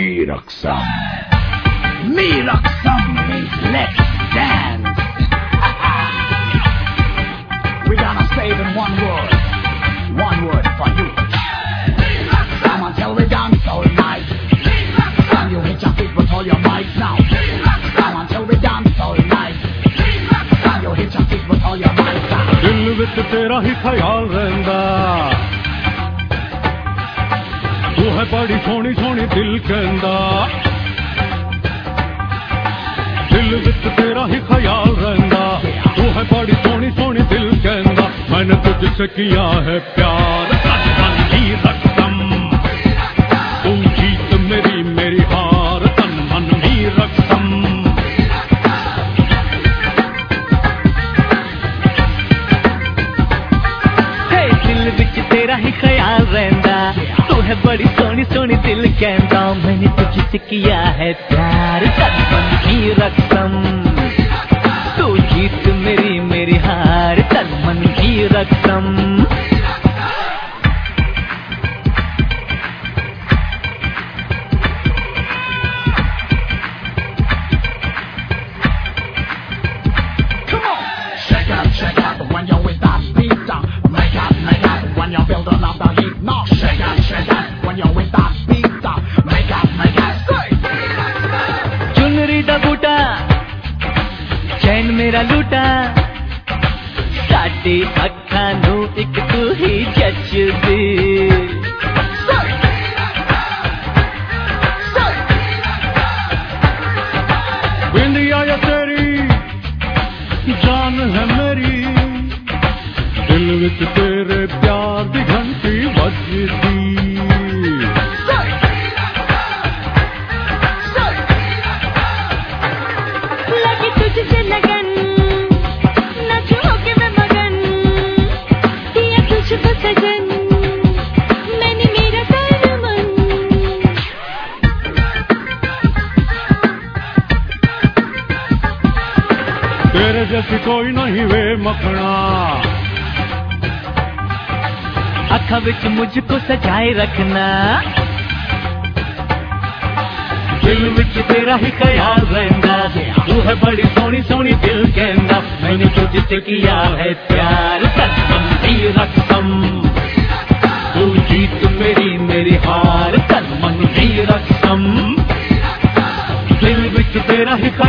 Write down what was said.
Me Raksam. Me Raksam means let's dance. We're gonna say it in one word. One word for you. Come on, till we dance all night. Can you hit your feet with all your might now? Come on, till we dance all night. Can you hit your feet with all your might now? दिल विच तेरा ही ख्याल रहंदा, तू है बड़ी सोहनी सोहनी दिल कहंदा। दिल विच तेरा ही ख्याल रहंदा, तू है बड़ी सोहनी सोहनी दिल कहंदा। मैंने तुझसे किया है प्यार, तन मन ही रकसम। तू जीत मेरी मेरी हार, तन मन ही रकसम। दिल विच तेरा ही ख्याल रहंदा, तू है बड़ी सोहनी सोहनी दिल कहंदा। मैंने तुझसे किया है प्यार, तन मन ही रकसम। तू जीत मेरी मेरी हार, तन मन ही Raqsam. Shake it when you're with that beat. Make it when you're building up the heat. No, shake it when you're with that beat. Make it straight. चुनरी दा बूटा चैन मेरा लूटा, साडी अखां नू इक तू ही जचदी। बिंदिया या तेरी जान है मेरी, दिल विच तेरे प्यार दी घंटी बजदी। लगी तुझसे लगन, नाचू होके मैं मगन, किया तुझको सजन, मैंने मेरा तन मन। तेरे जैसी कोई नहीं वे मखना, अखा विच मुझको सजाए रखना। दिल विच तेरा ही ख्याल रहंदा, तू है बड़ी सोहनी सोहनी दिल कहंदा। मैंने तुझसे किया है प्यार, तन मन ही रकसम। तू जीत मेरी मेरी हार, तन मन ही रकसम। दिल विच तेरा ही